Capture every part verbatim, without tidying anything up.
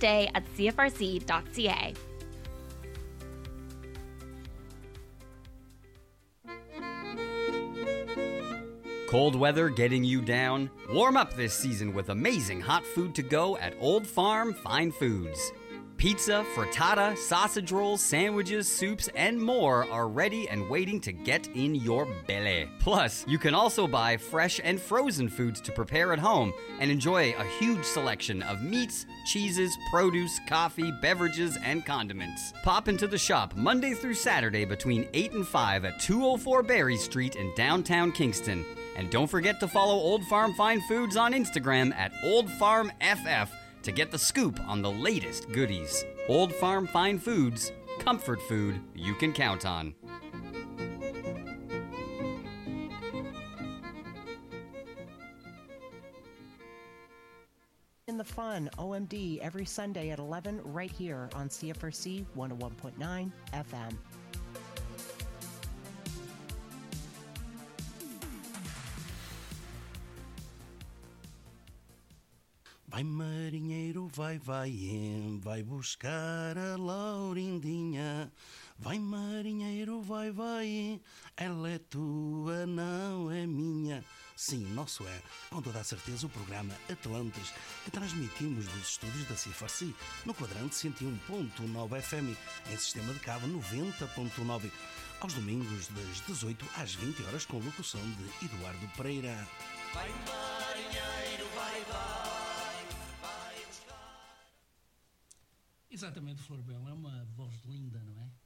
today at c f r c dot c a. Cold weather getting you down? Warm up this season with amazing hot food to go at Old Farm Fine Foods. Pizza, frittata, sausage rolls, sandwiches, soups, and more are ready and waiting to get in your belly. Plus, you can also buy fresh and frozen foods to prepare at home and enjoy a huge selection of meats, cheeses, produce, coffee, beverages, and condiments. Pop into the shop Monday through Saturday between eight and five at two oh four Berry Street in downtown Kingston. And don't forget to follow Old Farm Fine Foods on Instagram at Old Farm F F to get the scoop on the latest goodies. Old Farm Fine Foods, comfort food you can count on. In the Fun, O M D, every Sunday at eleven right here on C F R C one oh one point nine F M. Vai marinheiro, vai, vai, em, vai buscar a Laurindinha. Vai marinheiro, vai, vai, em, ela é tua, não é minha. Sim, nosso é, com toda a certeza, o programa Atlantes, que transmitimos dos estúdios da C F R C, no quadrante cento e um ponto nove F M, em sistema de cabo noventa ponto nove, aos domingos das dezoito às vinte horas, com locução de Eduardo Pereira. Vai marinheiro, vai, vai. Exatamente, Flor Bela, é uma voz linda, não é?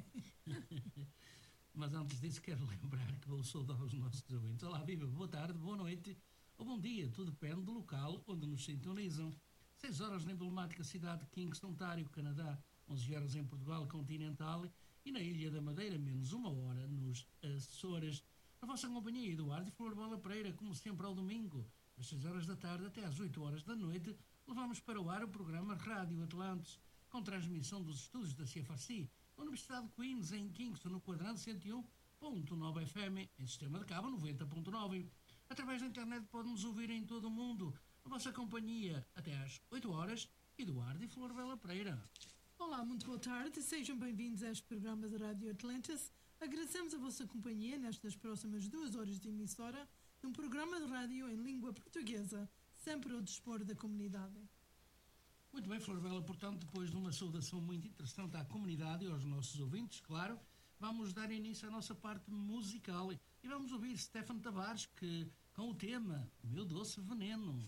Mas antes disso quero lembrar que vou saudar os nossos ouvintes. Olá, viva, boa tarde, boa noite ou bom dia, tudo depende do local onde nos sintonizam. seis horas na emblemática cidade de Kingston, Ontário, Canadá, onze horas em Portugal continental e na Ilha da Madeira, menos uma hora nos Açores. A vossa companhia, Eduardo e Flor Bela Pereira, como sempre ao domingo, das seis horas da tarde até às oito horas da noite, levamos para o ar o programa Rádio Atlantes, com transmissão dos estúdios da C F R C, da Universidade de Queens, em Kingston, no quadrante cento e um ponto nove F M, em sistema de cabo noventa ponto nove. Através da internet pode-nos ouvir em todo o mundo. A vossa companhia, até às oito horas, Eduardo e Flor Bela Pereira. Olá, muito boa tarde, sejam bem-vindos a este programa da Rádio Atlantis. Agradecemos a vossa companhia nestas próximas duas horas de emissora, num programa de rádio em língua portuguesa, sempre ao dispor da comunidade. Muito bem, Flor Bela, portanto, depois de uma saudação muito interessante à comunidade e aos nossos ouvintes, claro, vamos dar início à nossa parte musical e vamos ouvir Stefano Tavares que, com o tema Meu Doce Veneno.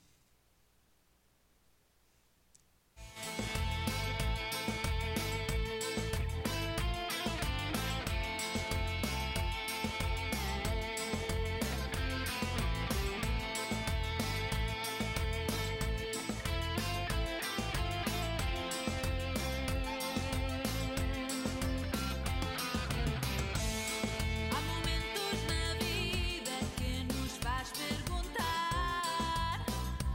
Há momentos na vida que nos faz perguntar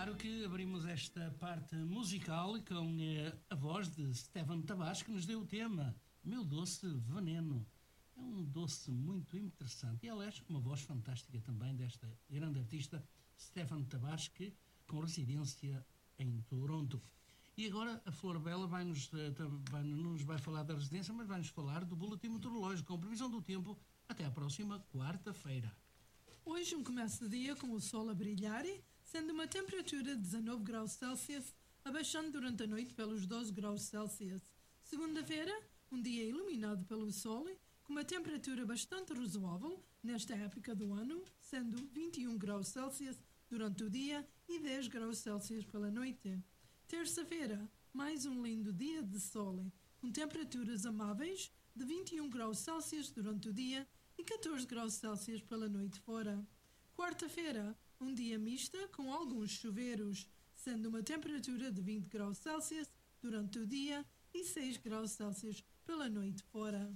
claro que abrimos esta parte musical com eh, a voz de Stefan Tabás, que nos deu o tema Meu Doce Veneno. É um doce muito interessante e, aliás, uma voz fantástica também desta grande artista Stefan Tabás, que com residência em Toronto. E agora a Flor Bela vai-nos, vai, não nos vai falar da residência, mas vai-nos falar do boletim meteorológico, com previsão do tempo até à próxima quarta-feira. Hoje um começo de dia com o sol a brilhar, sendo uma temperatura de dezanove graus Celsius, abaixando durante a noite pelos doze graus Celsius. Segunda-feira, um dia iluminado pelo sol, com uma temperatura bastante razoável nesta época do ano, sendo vinte e um graus Celsius durante o dia e dez graus Celsius pela noite. Terça-feira, mais um lindo dia de sol, com temperaturas amáveis de vinte e um graus Celsius durante o dia e catorze graus Celsius pela noite fora. Quarta-feira, um dia mista com alguns chuveiros, sendo uma temperatura de vinte graus Celsius durante o dia e seis graus Celsius pela noite fora.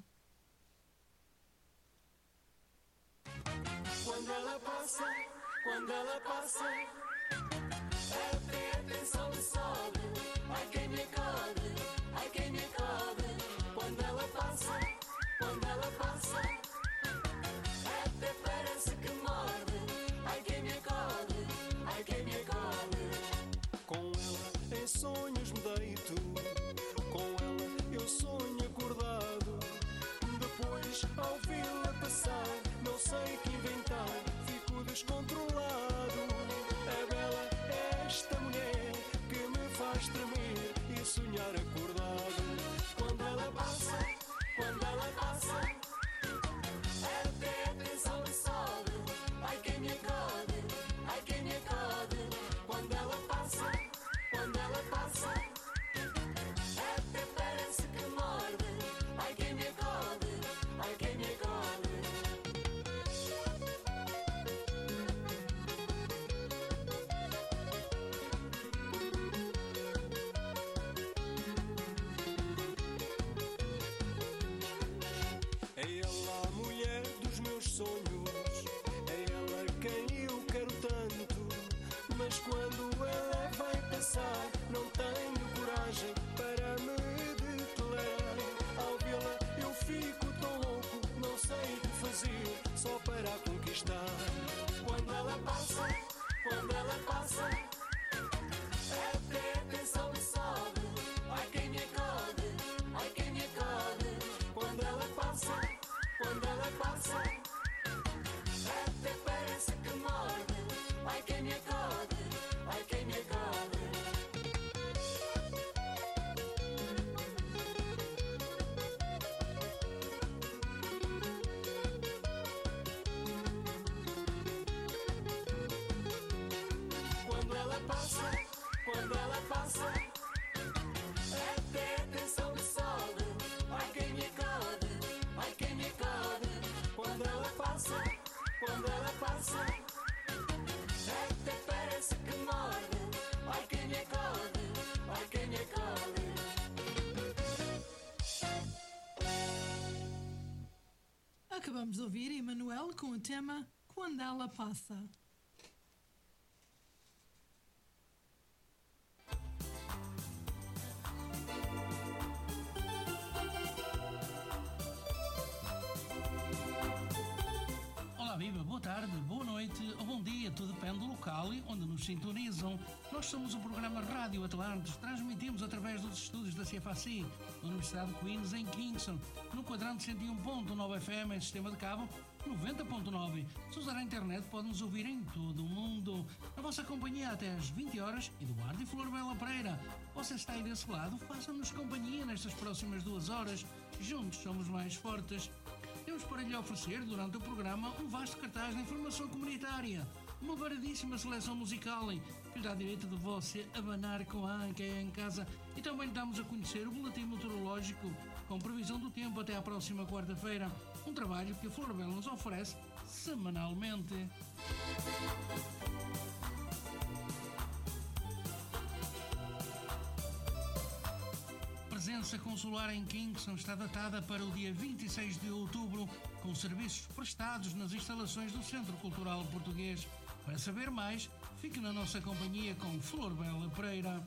Quando ela passa, quando ela passa, até atenção de sobe. Ai quem me acode, ai quem me acode. Quando ela passa, quando ela passa, até parece que morde. Ai quem me acode, ai quem me acode. Com ela em sonhos me deito, com ela eu sonho acordado. Depois ao vê-la passar, não sei que inventar, fico descontrolado. A Bela é esta mulher que me faz tremer e sonhar acordado. Quando ela passa, quando ela passa, até atenção me sobe. Ai quem me acode, ai quem me acode. Quando ela passa, quando ela passa, até parece que morde. Ai quem me acode, ai quem me acode. É ela a mulher dos meus sonhos, é ela quem eu quero tanto. Mas quando ela vai passar, não tenho coragem para me declarar. Ao vê-la eu fico tão louco, não sei o que fazer, só para a conquistar. Quando ela passa, quando ela passa, até atenção me sobe. Ai quem me acode, ai quem me acode. Quando ela passa, quando ela passa, até parece que morde. Ai quem me acode, ai quem me acode. Quando ela passa, quando ela passa, até atenção me sobe. Ai quem me acode, ai quem me acode. Quando ela passa, quando ela passa, até parece que morde. Ai quem me acode, ai quem me acode. Acabamos de ouvir Emanuel com o tema Quando Ela Passa. Olá, viva, boa tarde, boa noite ou bom dia, tudo depende do local onde nos sintonizam. Nós somos o programa Rádio Atlantis, transmitimos através dos estúdios da C F A C, da Universidade de Queens, em Kingston, no quadrante cento e um ponto nove F M, em sistema de cabo noventa ponto nove. Se usar a internet, pode nos ouvir em todo o mundo. A vossa companhia até às vinte horas, Eduardo e Flor Bela Pereira. Você está aí desse lado, faça-nos companhia nestas próximas duas horas. Juntos somos mais fortes. Temos para lhe oferecer, durante o programa, um vasto cartaz de informação comunitária, uma variedíssima seleção musical que lhe dá direito de você abanar com a anca em casa, e também lhe damos a conhecer o boletim meteorológico com previsão do tempo até à próxima quarta-feira, um trabalho que a Flor Bela nos oferece semanalmente. presença consular em Kingston está datada para o dia vinte e seis de outubro, com serviços prestados nas instalações do Centro Cultural Português. Para saber mais, fique na nossa companhia com Flor Bela Pereira.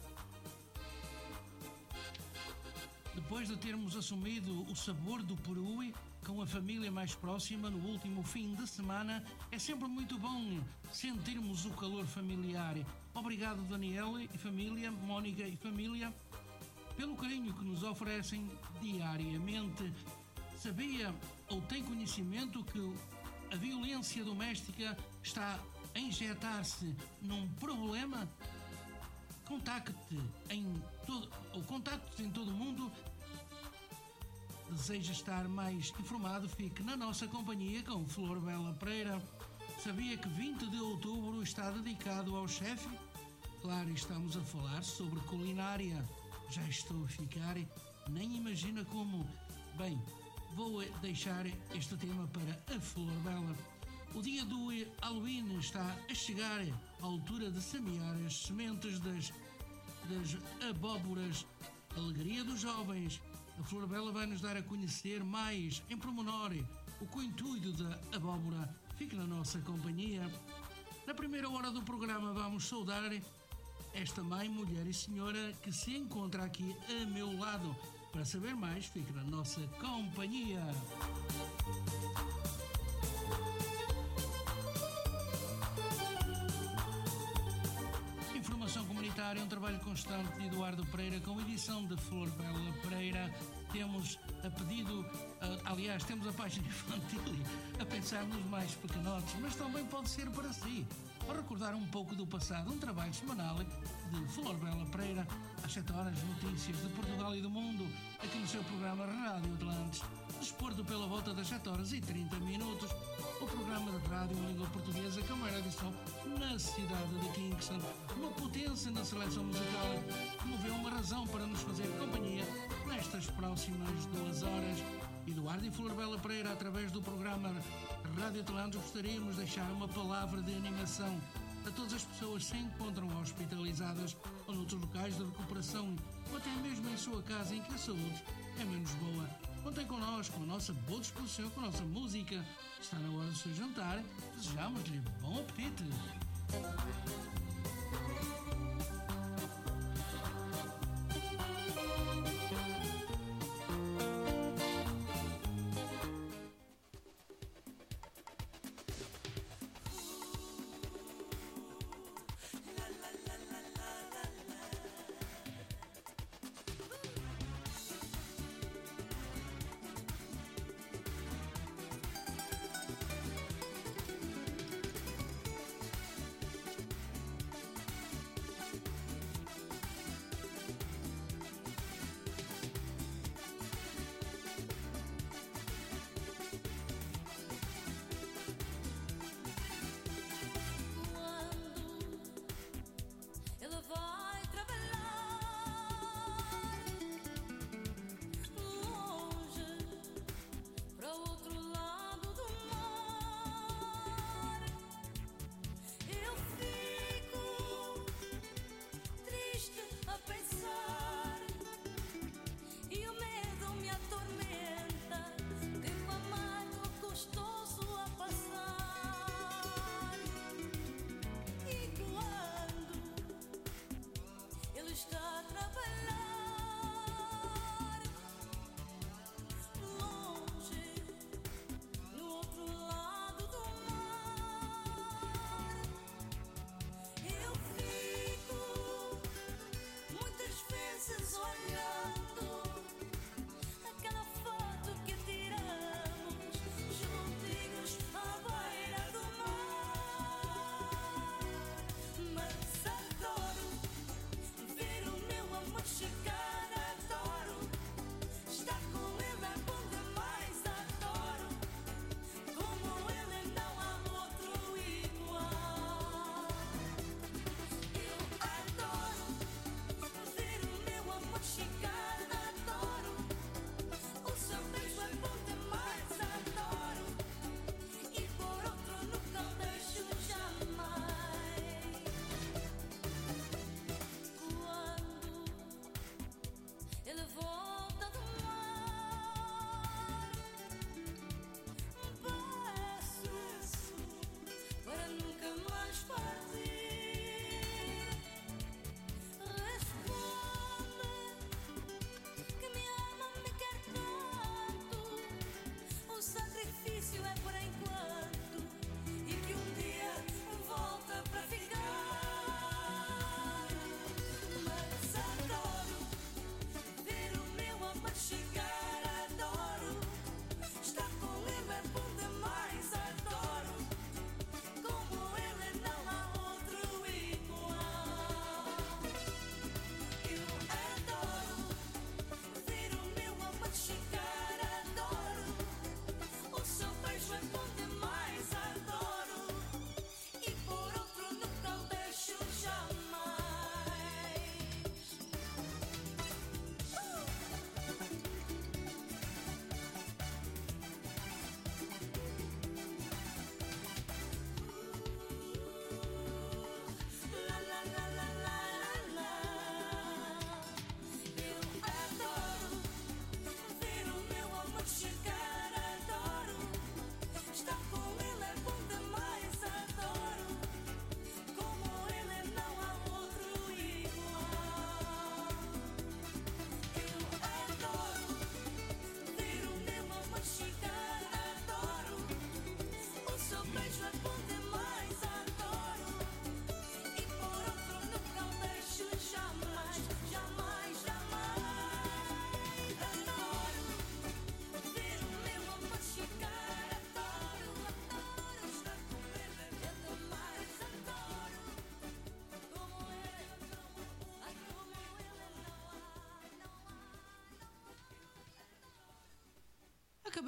Depois de termos assumido o sabor do peru com a família mais próxima no último fim de semana, é sempre muito bom sentirmos o calor familiar. Obrigado, Daniel e família, Mónica e família, pelo carinho que nos oferecem diariamente. Sabia ou tem conhecimento que a violência doméstica está a injetar-se num problema? Contacte em todo, ou contactos em todo o mundo. Deseja estar mais informado? Fique na nossa companhia com Flor Bela Pereira. Sabia que vinte de outubro está dedicado ao chefe? Claro, estamos a falar sobre culinária. Já estou a ficar, nem imagina como. Bem, vou deixar este tema para a Flor Bela. O dia do Halloween está a chegar, à altura de semear as sementes das, das abóboras. Alegria dos jovens. A Flor Bela vai nos dar a conhecer mais em pormenor o cointuito da abóbora. Fique na nossa companhia. Na primeira hora do programa vamos saudar esta mãe, mulher e senhora que se encontra aqui a meu lado. Para saber mais, fique na nossa companhia. Informação comunitária, um trabalho constante de Eduardo Pereira, com edição de Flor Bela Pereira. Temos a pedido, aliás, temos a página infantil a pensar nos mais pequenotes, mas também pode ser para si. Para recordar um pouco do passado, um trabalho semanal de Flor Bela Pereira, às sete horas, notícias de Portugal e do mundo, aqui no seu programa Rádio Atlantes. Desporto pela volta das sete horas e trinta minutos. O programa de rádio em língua portuguesa, com a maior edição na cidade de Kingston. Uma potência na seleção musical que moveu uma razão para nos fazer companhia nestas próximas duas horas. Eduardo e Flor Bela Pereira, através do programa Rádio Atlantes, gostaríamos de deixar uma palavra de animação a todas as pessoas que se encontram hospitalizadas ou noutros locais de recuperação, ou até mesmo em sua casa em que a saúde é menos boa. Contem connosco, com a nossa boa disposição, com a nossa música. Está na hora do seu jantar. Desejamos-lhe bom apetite.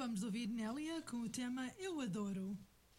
vamos ouvir Nélia com o tema Eu Adoro.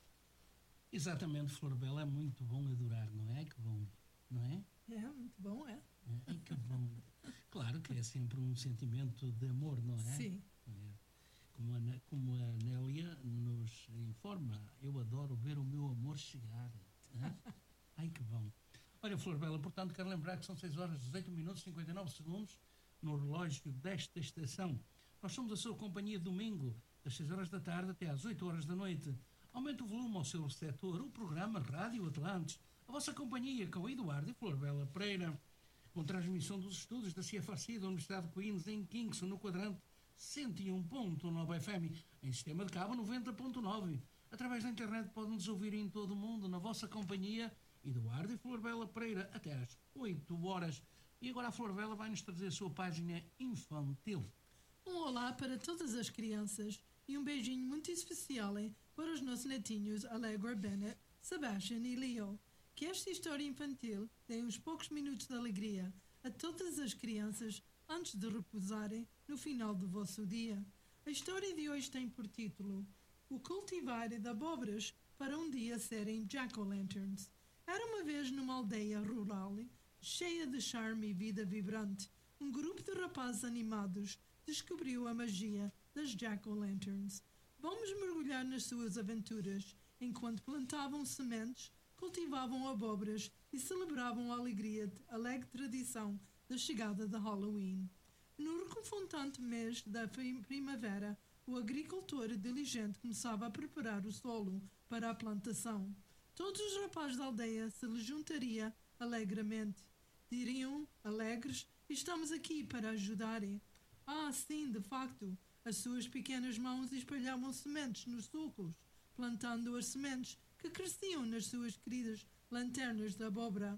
Exatamente, Flor Bela, é muito bom adorar, não é? Que bom, não é? É, muito bom, é? É, que bom. Claro que é sempre um sentimento de amor, não é? Sim. É. Como, a, como a Nélia nos informa, eu adoro ver o meu amor chegar. Hã? Ai, que bom. Olha, Flor Bela, portanto, quero lembrar que são seis horas, dezoito minutos e cinquenta e nove segundos no relógio desta estação. Nós somos a sua companhia domingo, das seis horas da tarde até às oito horas da noite. Aumente o volume ao seu receptor, o programa Rádio Atlantes, a vossa companhia com Eduardo e Flor Bela Pereira, com transmissão dos estudos da C F A C da Universidade de Queens em Kingston, no quadrante cento e um ponto nove F M, em sistema de cabo noventa ponto nove. Através da internet podem-nos ouvir em todo o mundo, na vossa companhia, Eduardo e Flor Bela Pereira, até às oito horas. E agora a Flor Bela vai-nos trazer a sua página infantil. Um olá para todas as crianças e um beijinho muito especial hein, para os nossos netinhos Allegra, Bennett, Sebastian e Leo. Que esta história infantil dê uns poucos minutos de alegria a todas as crianças antes de repousarem no final do vosso dia. A história de hoje tem por título O cultivar de abóboras para um dia serem jack-o'-lanterns. Era uma vez numa aldeia rural, cheia de charme e vida vibrante, um grupo de rapazes animados descobriu a magia das jack-o'-lanterns. Vamos mergulhar nas suas aventuras, enquanto plantavam sementes, cultivavam abóboras e celebravam a alegria, a alegre tradição da chegada de Halloween. No reconfortante mês da primavera, o agricultor diligente começava a preparar o solo para a plantação. Todos os rapazes da aldeia se lhe juntariam alegremente. Diriam, alegres, estamos aqui para ajudarem. Ah, sim, de facto, as suas pequenas mãos espalhavam sementes nos sulcos, plantando as sementes que cresciam nas suas queridas lanternas de abóbora.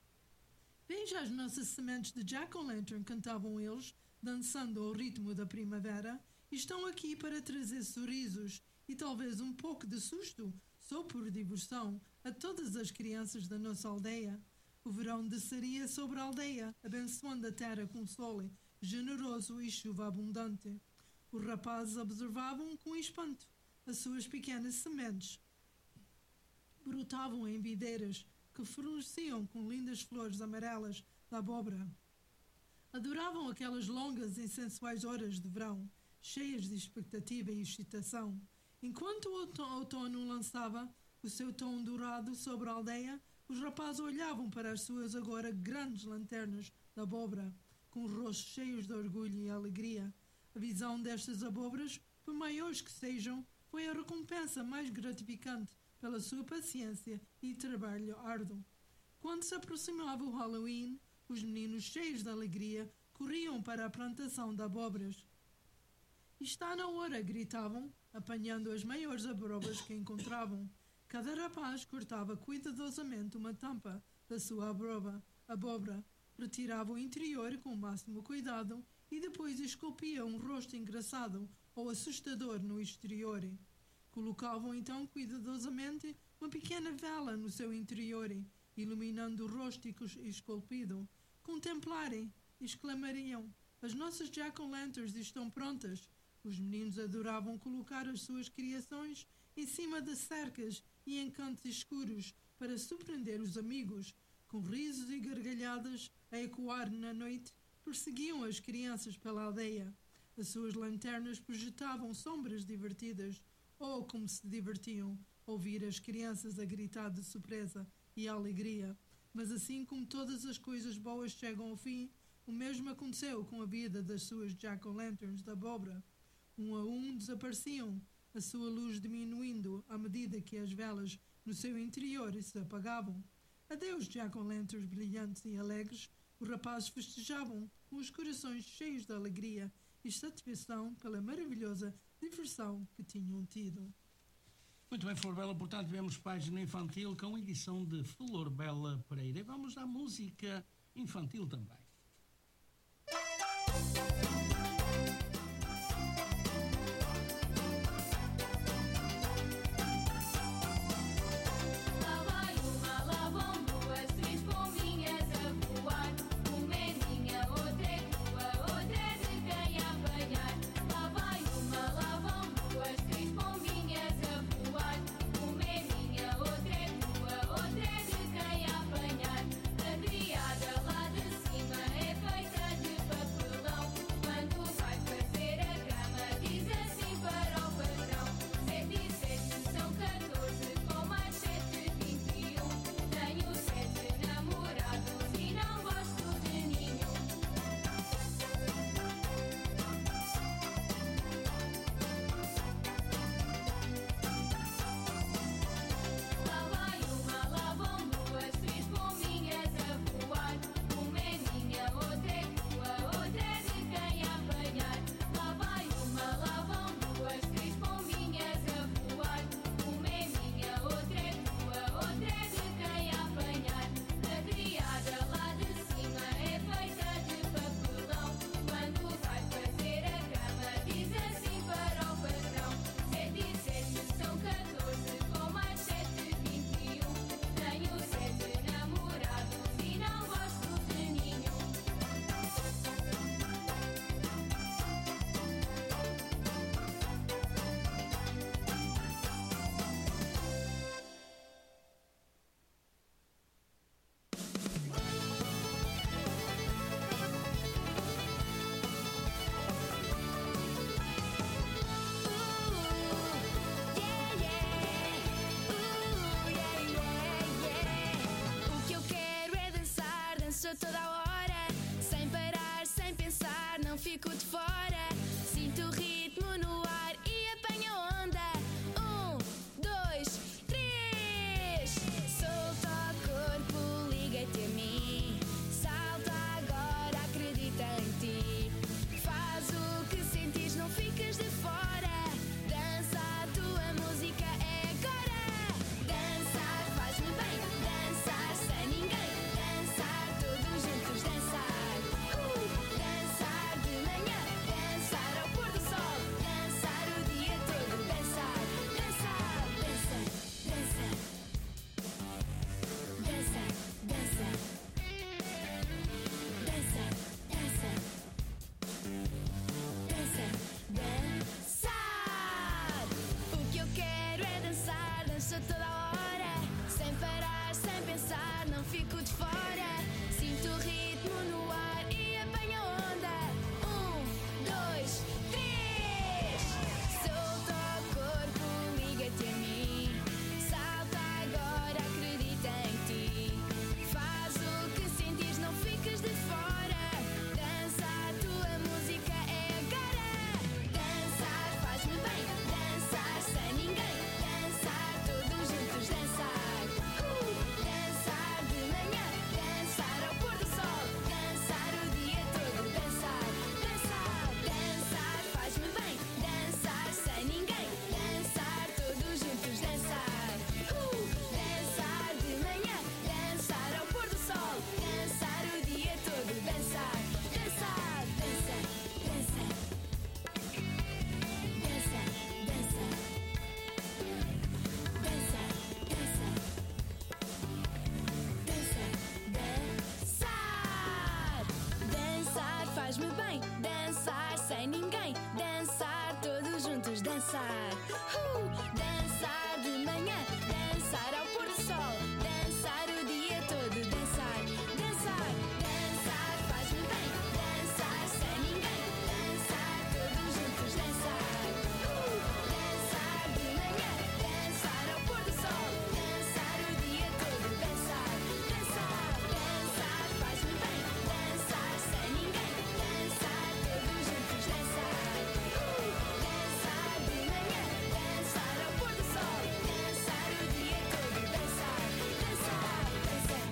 Veja as nossas sementes de jack-o'-lantern, cantavam eles, dançando ao ritmo da primavera, e estão aqui para trazer sorrisos e talvez um pouco de susto, só por diversão, a todas as crianças da nossa aldeia. O verão desceria sobre a aldeia, abençoando a terra com sol generoso e chuva abundante. Os rapazes observavam com espanto as suas pequenas sementes. Brotavam em videiras que floresciam com lindas flores amarelas da abóbora. Adoravam aquelas longas e sensuais horas de verão, cheias de expectativa e excitação. Enquanto o outono lançava o seu tom dourado sobre a aldeia, os rapazes olhavam para as suas agora grandes lanternas de abóbora, com os rostos cheios de orgulho e alegria. A visão destas abóboras, por maiores que sejam, foi a recompensa mais gratificante pela sua paciência e trabalho árduo. Quando se aproximava o Halloween, os meninos cheios de alegria corriam para a plantação de abóboras. Está na hora, gritavam, apanhando as maiores abóboras que encontravam. Cada rapaz cortava cuidadosamente uma tampa da sua abóbora, abóbora, retirava o interior com o máximo cuidado e depois esculpia um rosto engraçado ou assustador no exterior. Colocavam então cuidadosamente uma pequena vela no seu interior, iluminando o rosto esculpido. Contemplarem, exclamariam, as nossas jack-o'-lanterns estão prontas. Os meninos adoravam colocar as suas criações em cima de cercas e em cantos escuros para surpreender os amigos. Com risos e gargalhadas a ecoar na noite, perseguiam as crianças pela aldeia. As suas lanternas projetavam sombras divertidas, ou como se divertiam, ouvir as crianças a gritar de surpresa e alegria. Mas assim como todas as coisas boas chegam ao fim, o mesmo aconteceu com a vida das suas jack-o'-lanterns da abóbora. Um a um desapareciam, a sua luz diminuindo à medida que as velas no seu interior se apagavam. Adeus, jack-o'-lanterns brilhantes e alegres. Os rapazes festejavam com os corações cheios de alegria e satisfação pela maravilhosa diversão que tinham tido. Muito bem, Flor Bela, portanto, vemos página infantil com edição de Flor Bela Pereira. E vamos à música infantil também. Lá vai uma, lá vão duas, fico de fora. Sinto o ritmo no ar e apanho a onda. Um, dois, três. Solta o corpo, liga-te a mim. Salta agora, acredita em ti. Faz o que sentires, não fiques de fora. Dança, a tua música é agora. Dançar faz-me bem, dançar sem ninguém. Dançar todos juntos, dançar. Uh, dançar de manhã, dançar ao pôr do sol. Dançar o dia todo, dançar. Dançar, dança, dança. Dança, dança. Dança, dança. Dança, dançar. O que eu quero é dançar, dança toda a hora. Sem parar, sem pensar, não fico de fora. Sinto o ritmo no ar e apanho a onda. Um, dois, três. Solta o corpo, liga-te a mim. Salta agora, acredita em ti. Faz o que sentires, não fiques de fora. Dança, a tua música é agora. Dançar faz-me bem, dançar sem ninguém. Dançar todos juntos, dançar. Uh, dançar de manhã, dançar ao pôr do sol. Dançar o dia todo, dançar. Dançar, dançar faz-me bem, dançar sem ninguém. Dançar todos juntos, dançar. Uh, dançar de manhã, dançar ao pôr do sol. Dançar o dia todo, dançar. Dançar, dança, dança. Dança, dança. Dança, dança. Dança, dançar. Dançar faz-me bem, dançar sem ninguém. Dançar todos juntos, dançar. Uh, dançar de manhã, dançar ao pôr do sol. Dançar o dia todo, dançar. Dançar, dançar faz-me bem, dançar sem ninguém. Dançar todos juntos, dançar. Uh, dançar de manhã, dançar ao pôr do sol. Dançar o dia todo, dançar. Dançar, dançar faz-me bem, dançar sem ninguém. Dançar todos juntos, dançar. Uh, dançar de manhã, dançar ao pôr do sol. Dançar o dia todo, dançar. Dançar, dançar.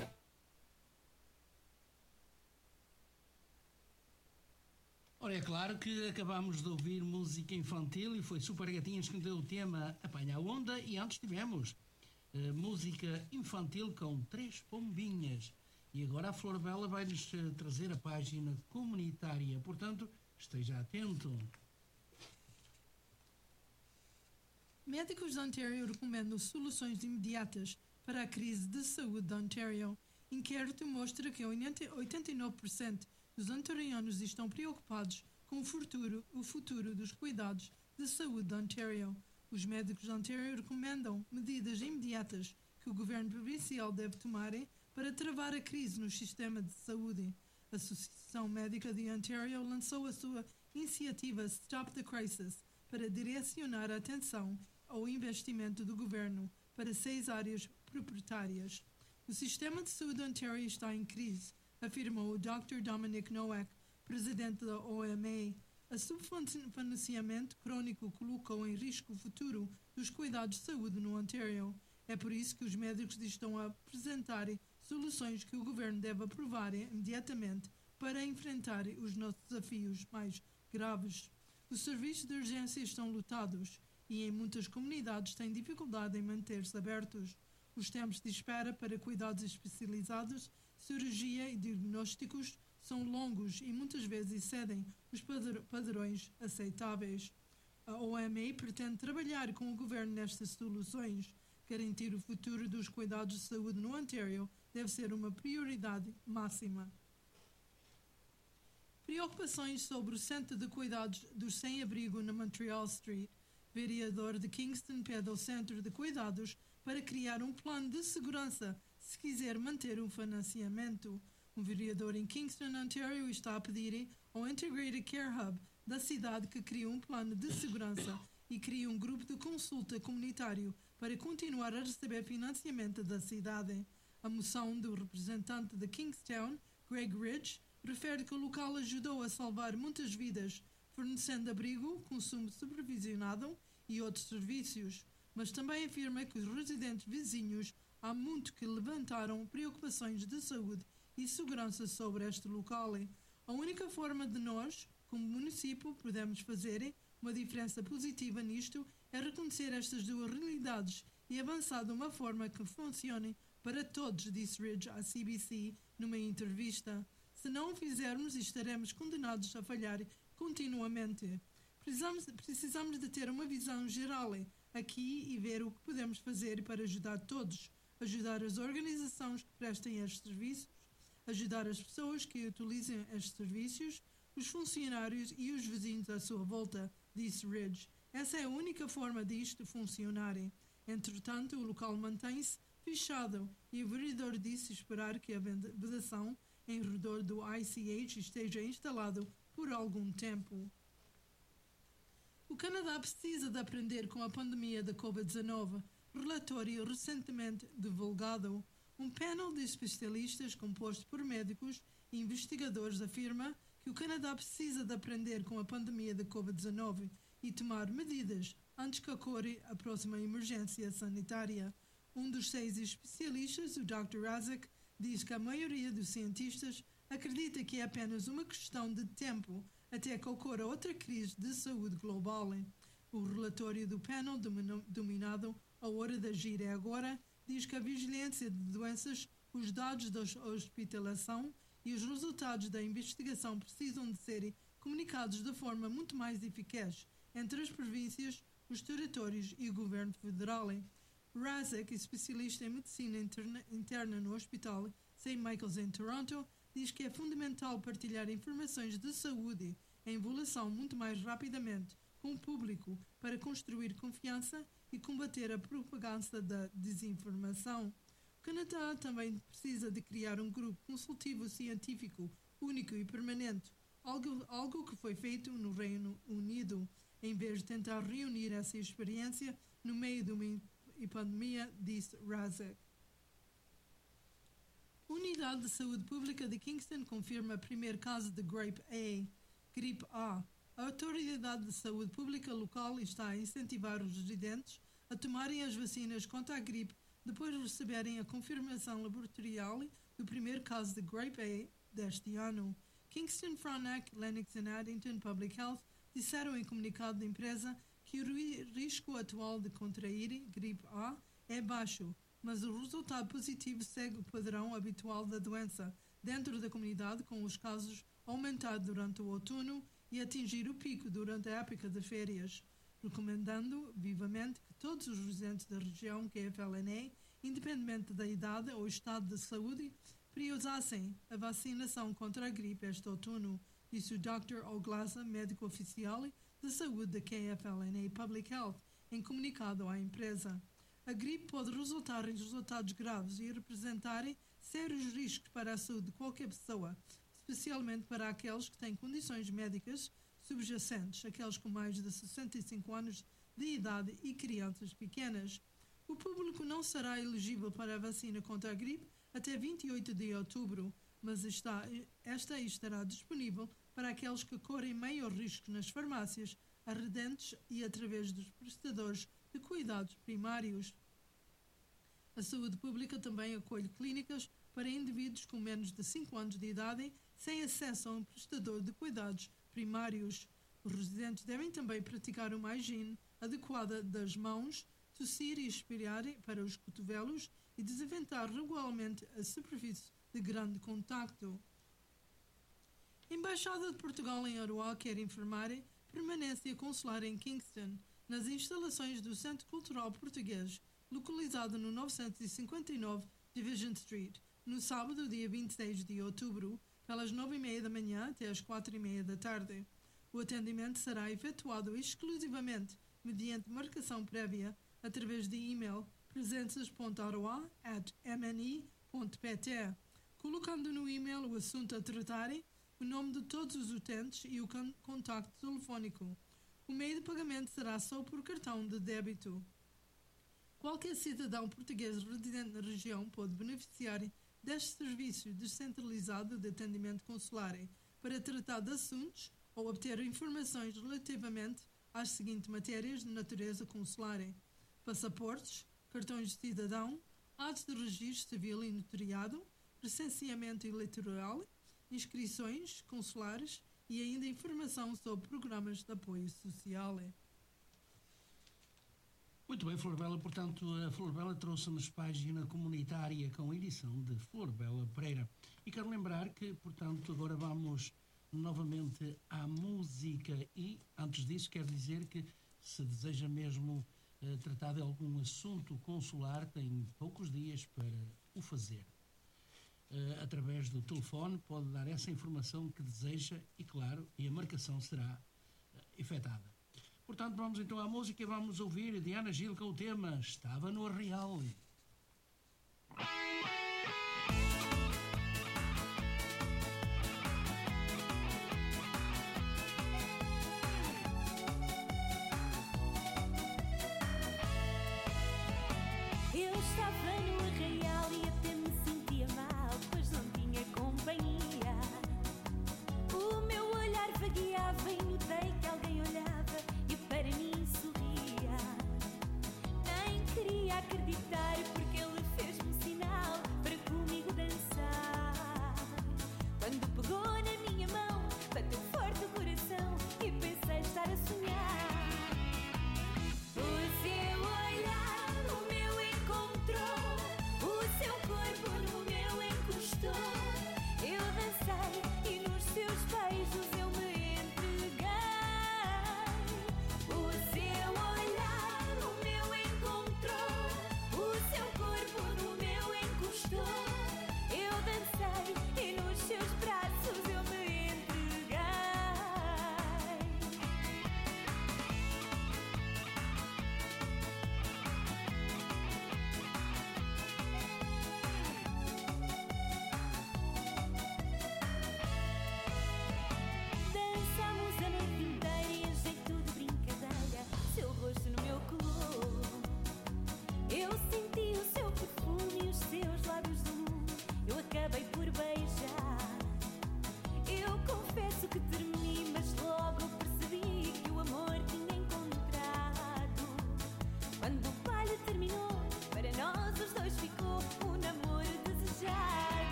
Ora, é claro que acabámos de ouvir música infantil e foi Super Gatinhas que deu o tema Apanha a Onda, e antes tivemos eh, música infantil com Três Pombinhas. E agora a Flor Bela vai-nos eh, trazer a página comunitária, portanto, esteja atento. Médicos de Ontário recomendam soluções imediatas para a crise de saúde de Ontário. Inquérito mostra que oitenta e nove por cento dos ontarianos estão preocupados com o futuro, o futuro dos cuidados de saúde de Ontário. Os médicos de Ontário recomendam medidas imediatas que o governo provincial deve tomar para travar a crise no sistema de saúde. A Associação Médica de Ontário lançou a sua iniciativa Stop the Crisis para direcionar a atenção ao investimento do governo para seis áreas prioritárias. O sistema de saúde de Ontário está em crise, afirmou o doutor Dominic Nowak, presidente da O M A. A subfinanciamento crónico colocou em risco o futuro dos cuidados de saúde no Ontário. É por isso que os médicos estão a apresentar soluções que o governo deve aprovar imediatamente para enfrentar os nossos desafios mais graves. Os serviços de urgência estão lotados e em muitas comunidades têm dificuldade em manter-se abertos. Os tempos de espera para cuidados especializados, cirurgia e diagnósticos são longos e muitas vezes excedem os padrões aceitáveis. A O M A pretende trabalhar com o governo nestas soluções. Garantir o futuro dos cuidados de saúde no Ontário deve ser uma prioridade máxima. Preocupações sobre o Centro de Cuidados dos Sem-Abrigo na Montreal Street. Vereador de Kingston pede ao Centro de Cuidados para criar um plano de segurança se quiser manter um financiamento. Um vereador em Kingston, Ontário, está a pedir ao Integrated Care Hub da cidade que crie um plano de segurança e crie um grupo de consulta comunitário para continuar a receber financiamento da cidade. A moção do representante de Kingstown, Greg Ridge, refere que o local ajudou a salvar muitas vidas, fornecendo abrigo, consumo supervisionado e outros serviços, mas também afirma que os residentes vizinhos há muito que levantaram preocupações de saúde e segurança sobre este local. A única forma de nós, como município, podemos fazer uma diferença positiva nisto é reconhecer estas duas realidades e avançar de uma forma que funcione para todos, disse Ridge à C B C numa entrevista. Se não o fizermos, estaremos condenados a falhar continuamente. Precisamos, precisamos de ter uma visão geral aqui e ver o que podemos fazer para ajudar todos, ajudar as organizações que prestem estes serviços, ajudar as pessoas que utilizem estes serviços, os funcionários e os vizinhos à sua volta, disse Ridge. Essa é a única forma disto funcionar. Entretanto, o local mantém-se fechado e o vereador disse esperar que a vedação em redor do I C H esteja instalado por algum tempo. O Canadá precisa de aprender com a pandemia da covid dezenove. Relatório recentemente divulgado. Um panel de especialistas composto por médicos e investigadores afirma que o Canadá precisa de aprender com a pandemia da covid dezenove e tomar medidas antes que ocorra a próxima emergência sanitária. Um dos seis especialistas, o doutor Razak, diz que a maioria dos cientistas acredita que é apenas uma questão de tempo até que ocorra outra crise de saúde global. O relatório do panel dominado A Hora de Agir é Agora diz que a vigilância de doenças, os dados da hospitalização e os resultados da investigação precisam de ser comunicados de forma muito mais eficaz entre as províncias, os territórios e o governo federal. Razak, especialista em medicina interna, interna no Hospital Saint Michael's em Toronto, diz que é fundamental partilhar informações de saúde em evolução muito mais rapidamente com o público para construir confiança e combater a propaganda da desinformação. O Canadá também precisa de criar um grupo consultivo científico único e permanente, algo, algo que foi feito no Reino Unido, em vez de tentar reunir essa experiência no meio de uma pandemia, disse Razak. A Unidade de Saúde Pública de Kingston confirma o primeiro caso de gripe A. Gripe A. A Autoridade de Saúde Pública local está a incentivar os residentes a tomarem as vacinas contra a gripe depois de receberem a confirmação laboratorial do primeiro caso de gripe A deste ano. Kingston, Frontenac, Lennox e Addington Public Health disseram em comunicado da empresa que o risco atual de contrair gripe A é baixo, mas o resultado positivo segue o padrão habitual da doença dentro da comunidade, com os casos aumentar durante o outono e atingir o pico durante a época de férias, recomendando vivamente que todos os residentes da região K F L N A, independentemente da idade ou estado de saúde, priorizassem a vacinação contra a gripe este outono, disse o doutor Oglasa, médico oficial de saúde da K F L N A Public Health, em comunicado à empresa. A gripe pode resultar em resultados graves e representar sérios riscos para a saúde de qualquer pessoa, especialmente para aqueles que têm condições médicas subjacentes, aqueles com mais de sessenta e cinco anos de idade e crianças pequenas. O público não será elegível para a vacina contra a gripe até vinte e oito de outubro, mas está, esta estará disponível para aqueles que correm maior risco nas farmácias, arredentes e através dos prestadores de cuidados primários. A saúde pública também acolhe clínicas para indivíduos com menos de cinco anos de idade sem acesso a um prestador de cuidados primários. Os residentes devem também praticar uma higiene adequada das mãos, tossir e expirar para os cotovelos e desinfetar regularmente a superfície de grande contacto. A Embaixada de Portugal em Aroa quer informar permanência consular em Kingston, nas instalações do Centro Cultural Português, localizado no novecentos e cinquenta e nove Division Street, no sábado, dia vinte e seis de outubro, pelas nove e meia da manhã até às quatro e meia da tarde. O atendimento será efetuado exclusivamente mediante marcação prévia através de e-mail presenças ponto aroa arroba m n i ponto p t, colocando no e-mail o assunto a tratar, o nome de todos os utentes e o contacto telefónico. O meio de pagamento será só por cartão de débito. Qualquer cidadão português residente na região pode beneficiar deste serviço descentralizado de atendimento consular para tratar de assuntos ou obter informações relativamente às seguintes matérias de natureza consular: passaportes, cartões de cidadão, atos de registro civil e notariado, recenseamento eleitoral, inscrições consulares e ainda informação sobre programas de apoio social. Muito bem, Flor Bela. Portanto, a Flor Bela trouxe-nos página comunitária com edição de Flor Bela Pereira. E quero lembrar que, portanto, agora vamos novamente à música e, antes disso, quero dizer que se deseja mesmo eh, tratar de algum assunto consular, tem poucos dias para o fazer. Eh, através do telefone pode dar essa informação que deseja e, claro, e a marcação será eh, efetuada. Portanto, vamos então à música e vamos ouvir Diana Gil com o tema Estava no Arreal. Eu estava no arraial e até me sentia mal, pois não tinha companhia. O meu olhar vagueava e notei que alguém olhava e para mim sorria. Nem queria acreditar porque ele fez-me sinal.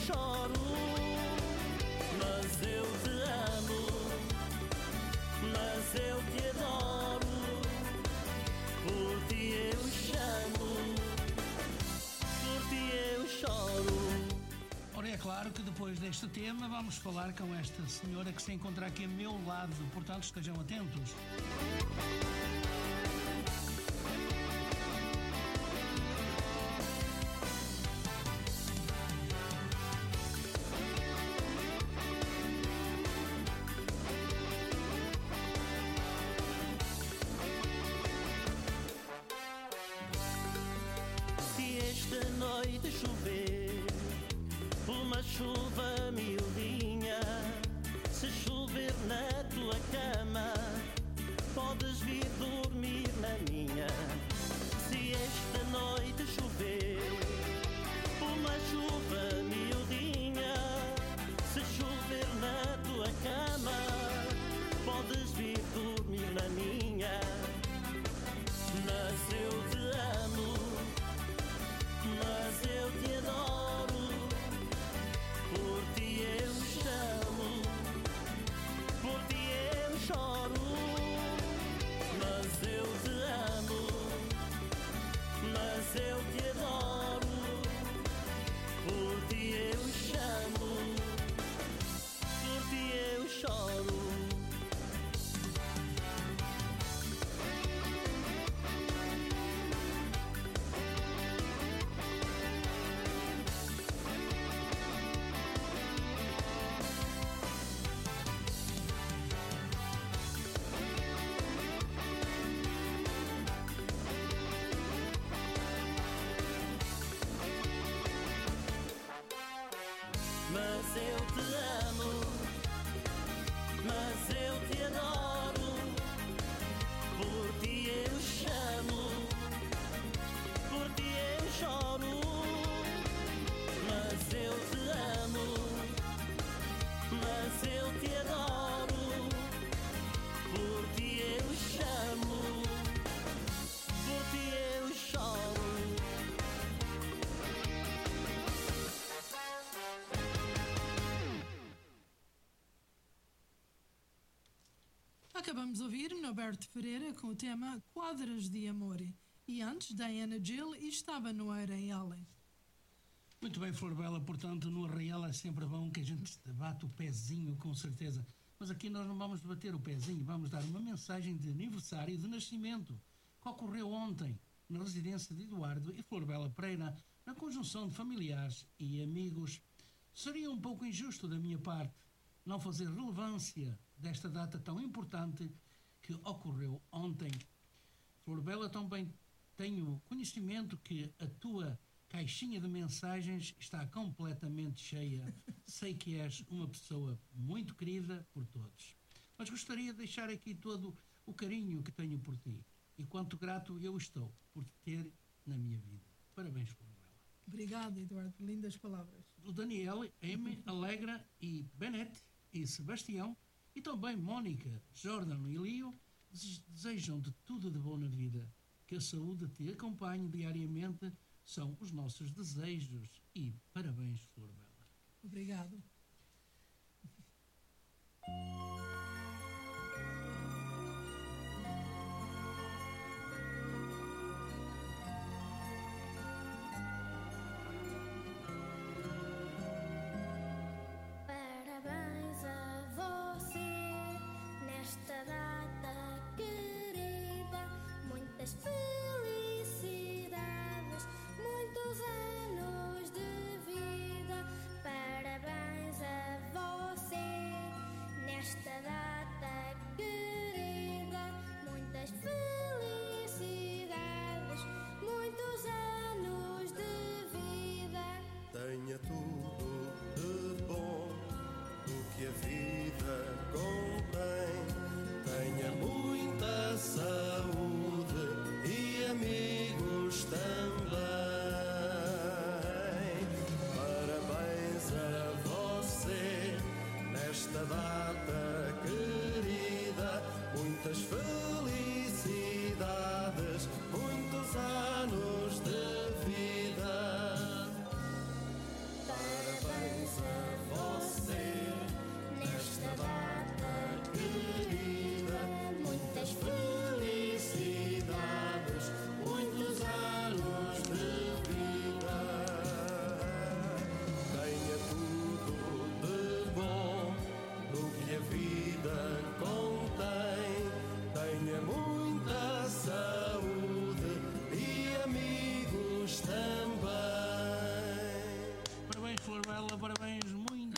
choro, mas eu te amo, mas eu te adoro, por ti eu chamo, por ti eu choro. Ora, é claro que depois deste tema vamos falar com esta senhora que se encontra aqui a meu lado, portanto estejam atentos. Se esta noite chover, uma chuva miudinha, se chover na tua cama, podes vir dormir na minha. Se esta noite chover, uma chuva miudinha, se chover na tua cama, podes vir dormir na minha. Mas eu te amo, mas eu te adoro, por ti eu chamo, por ti eu choro, mas eu te amo, mas eu te adoro, por ti eu chamo, por ti eu choro. Mas eu te amo, mas eu te adoro, por ti eu chamo, por ti eu choro. Mas eu te amo, mas eu te adoro, por ti eu chamo, por ti eu choro. Acabamos de ouvir Norberto Pereira com o tema Quadras de Amor. E antes, Diana Gill e Estava no Arraial. Muito bem, Flor Bela, portanto, no Arraial é sempre bom que a gente bate o pezinho, com certeza. Mas aqui nós não vamos bater o pezinho, vamos dar uma mensagem de aniversário de nascimento que ocorreu ontem na residência de Eduardo e Flor Bela Pereira, na conjunção de familiares e amigos. Seria um pouco injusto da minha parte não fazer relevância desta data tão importante que ocorreu ontem. Flor Bela, também tenho conhecimento que a tua caixinha de mensagens está completamente cheia. Sei que és uma pessoa muito querida por todos. Mas gostaria de deixar aqui todo o carinho que tenho por ti e quanto grato eu estou por te ter na minha vida. Parabéns, Flor Bela. Obrigada, Eduardo, por lindas palavras. O Daniel, Amy, Alegra e Benete e Sebastião e também Mónica, Jordan e Leo desejam de tudo de bom na vida. Que a saúde te acompanhe diariamente são os nossos desejos e parabéns, Flor Bela. Obrigado. Parabéns a você nesta data querida, muitas felicidades, muitos anos de vida. Parabéns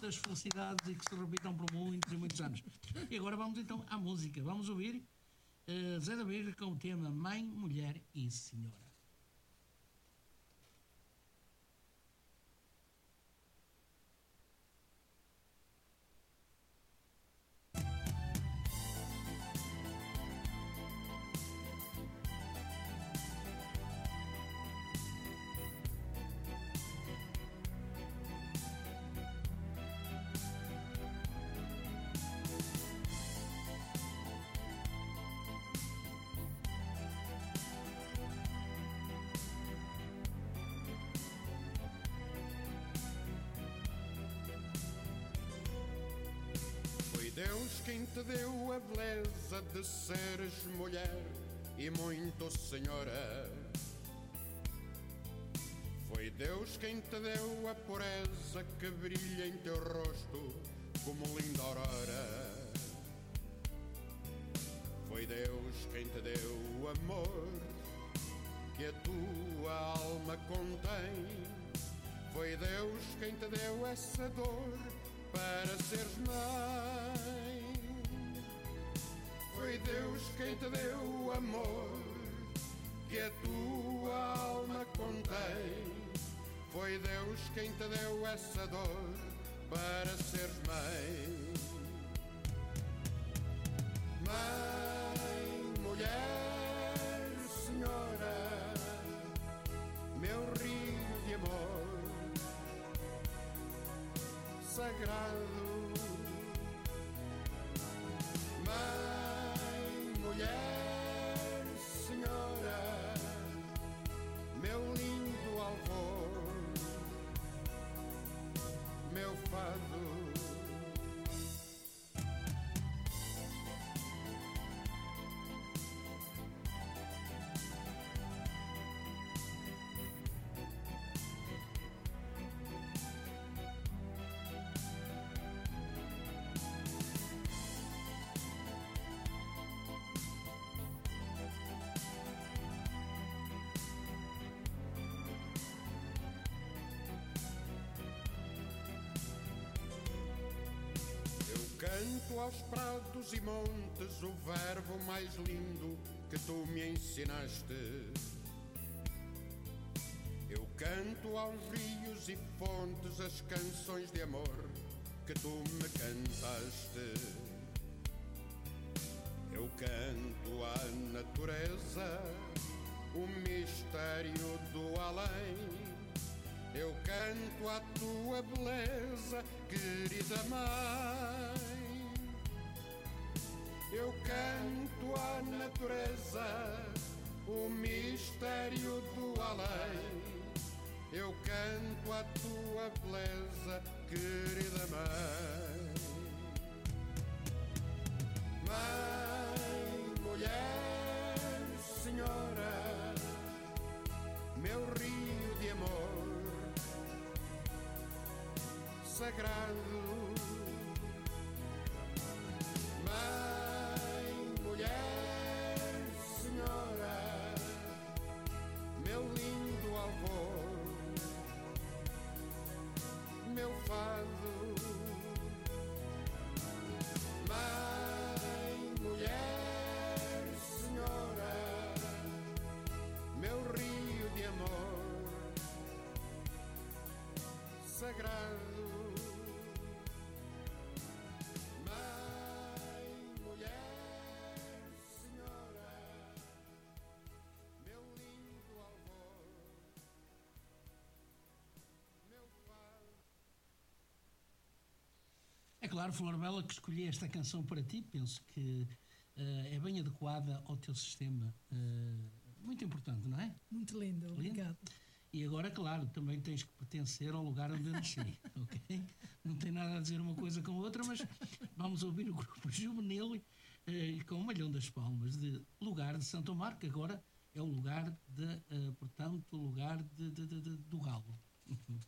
muitas felicidades e que se repitam por muitos e muitos anos. E agora vamos então à música. Vamos ouvir uh, Zé da Veiga com o tema Mãe, Mulher e Senhora. Deus quem te deu a beleza de seres mulher e muito senhora. Foi Deus quem te deu a pureza que brilha em teu rosto como linda aurora. Foi Deus quem te deu o amor que a tua alma contém. Foi Deus quem te deu essa dor para seres mãe. Foi Deus quem te deu o amor que a tua alma contém. Foi Deus quem te deu essa dor para seres mãe. Mãe, mulher, senhora, meu rio de amor sagrado. Mãe, mulher, senhora, meu lindo alvor, meu fado. Canto aos prados e montes o verbo mais lindo que tu me ensinaste. Eu canto aos rios e fontes as canções de amor que tu me cantaste. Eu canto à natureza o mistério do além. Eu canto à tua beleza, querida mãe. Eu canto à natureza o mistério do além. Eu canto à tua beleza, querida mãe. Mãe, mulher, senhora, meu rio de amor sagrado. Mãe, mulher, senhora, meu lindo alvor, meu fado. Mãe, mulher, senhora, meu rio de amor sagrado. É claro, Flor Bela, que escolhi esta canção para ti. Penso que uh, é bem adequada ao teu sistema. Uh, muito importante, não é? Muito linda, obrigado. E agora, claro, também tens que pertencer ao lugar onde eu nasci, ok? Não tem nada a dizer uma coisa com a outra, mas vamos ouvir o grupo juvenil uh, com o Malhão das Palmas, de Lugar de Santo Amaro, que agora é o lugar de, uh, portanto, o lugar de, de, de, de, do Galo. Uhum.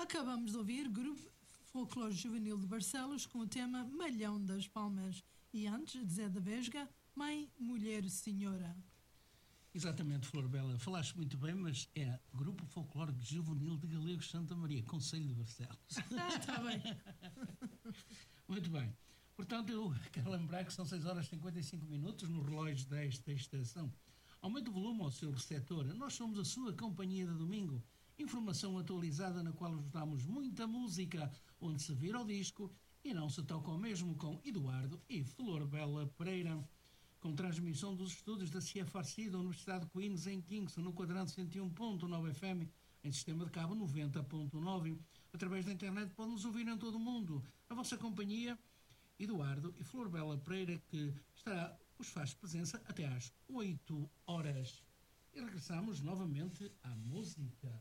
Acabamos de ouvir Grupo Folclore Juvenil de Barcelos com o tema Malhão das Palmas. E antes, de Zé da Vesga, Mãe, Mulher, Senhora. Exatamente, Flor Bela. Falaste muito bem, mas é Grupo Folclórico Juvenil de Galegos Santa Maria, Concelho de Barcelos. Ah, está bem. Muito bem. Portanto, eu quero lembrar que são seis horas e cinquenta e cinco minutos no relógio desta estação. Aumente o volume ao seu receptor. Nós somos a sua companhia de domingo. Informação atualizada na qual vos damos muita música, onde se vira o disco e não se toca o mesmo com Eduardo e Flor Bela Pereira. Com transmissão dos estúdios da C F R C da Universidade de Queens em Kingston, no quadrante cento e um ponto nove F M, em sistema de cabo noventa ponto nove. Através da internet podem-nos ouvir em todo o mundo. A vossa companhia, Eduardo e Flor Bela Pereira, que estará, os faz presença até às oito horas. E regressamos novamente à música.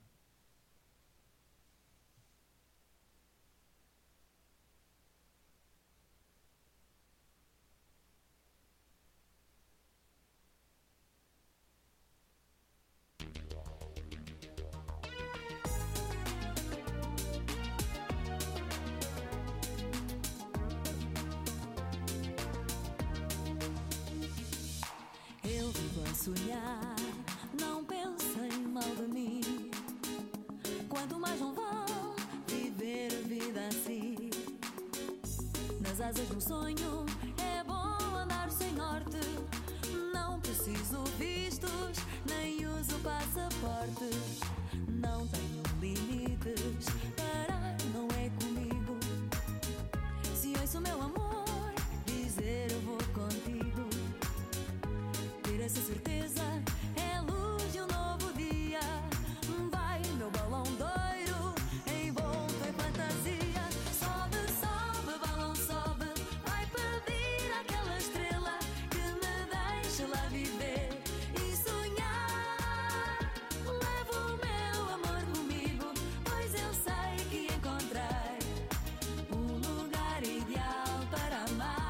Eu vivo a sonhar, não pensem mal de mim. Quanto mais não vão viver a vida assim. Nas asas de um sonho é bom andar sem norte. Não preciso vistos, nem uso passaporte. Não tenho limites, parar não é comigo. Se ouço meu amor dizer eu vou contigo, ter essa certeza é a luz de um novo dia. Vai meu balão doiro, envolto em fantasia. Sobe, sobe, balão sobe, vai pedir àquela estrela que me deixe lá viver e sonhar. Levo o meu amor comigo, pois eu sei que encontrei um lugar ideal para amar.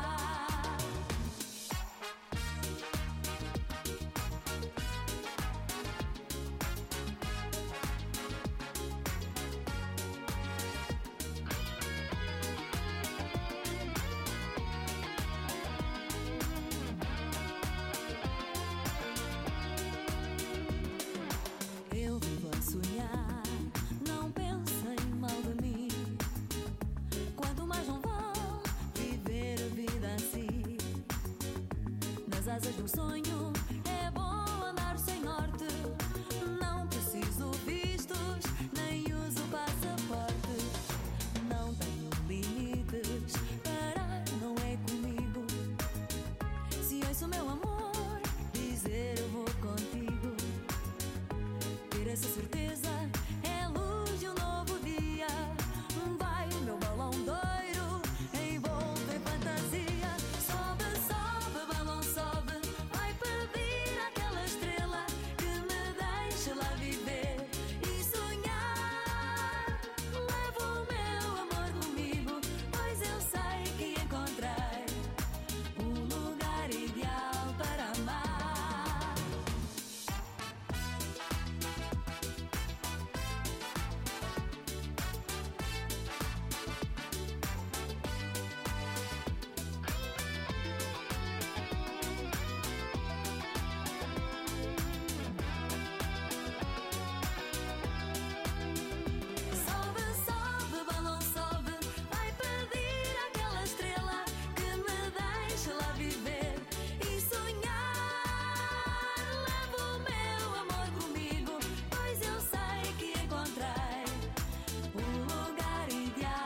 Eu vivo a sonhar, não pensem mal de mim. Quanto mais não vão viver a vida assim. Nas asas de um sonho é bom andar sem norte. Não preciso vistos, nem uso passaporte. Não tenho limites, parar não é comigo. Se ouço meu amor dizer eu vou contigo, ter essa certeza